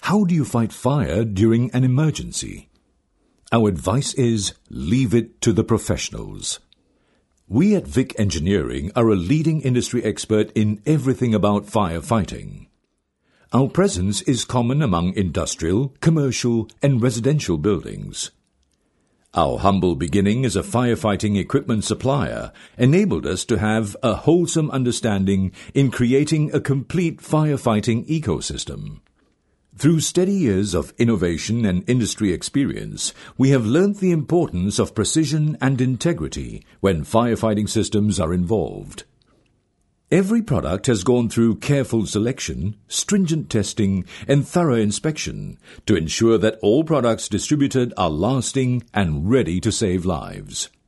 How do you fight fire during an emergency? Our advice is leave it to the professionals. We at Vic Engineering are a leading industry expert in everything about firefighting. Our presence is common among industrial, commercial, and residential buildings. Our humble beginning as a firefighting equipment supplier enabled us to have a wholesome understanding in creating a complete firefighting ecosystem. Through steady years of innovation and industry experience, we have learnt the importance of precision and integrity when firefighting systems are involved. Every product has gone through careful selection, stringent testing, and thorough inspection to ensure that all products distributed are lasting and ready to save lives.